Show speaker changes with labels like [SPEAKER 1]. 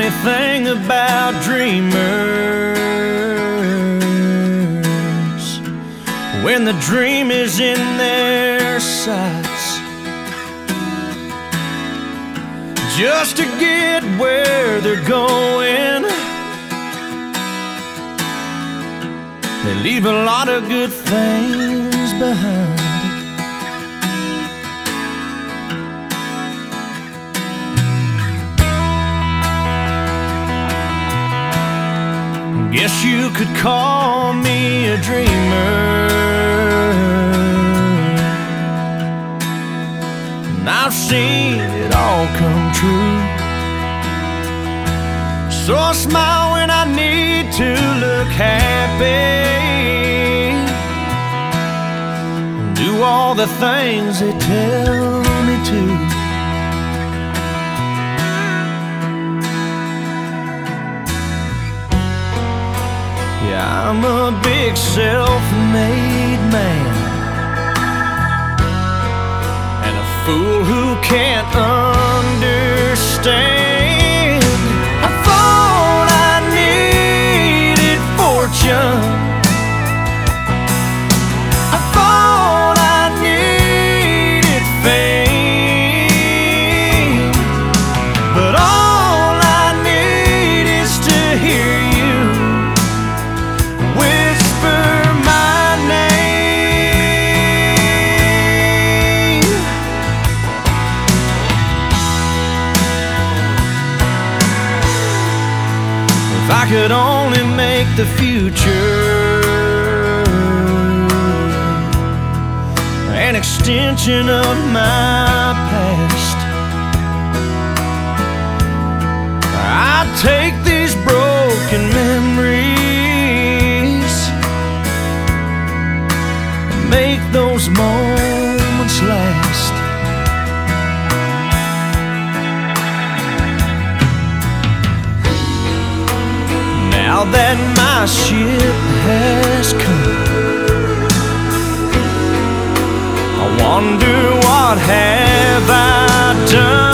[SPEAKER 1] funny thing about dreamers, when the dream is in their sights, just to get where they're going, they leave a lot of good things behind. Guess you could call me a dreamer, and I've seen it all come true. So I smile when I need to look happy, and do all the things they tell me to. Yeah, I'm a big self-made man, and a fool who can't understand. I thought I needed fortune, I thought I needed fame, but all I need is to hear you whisper my name. If I could only make the future an extension of my past, I'd take these broken memories, make those moments last. Now that my ship has come, I wonder what have I done.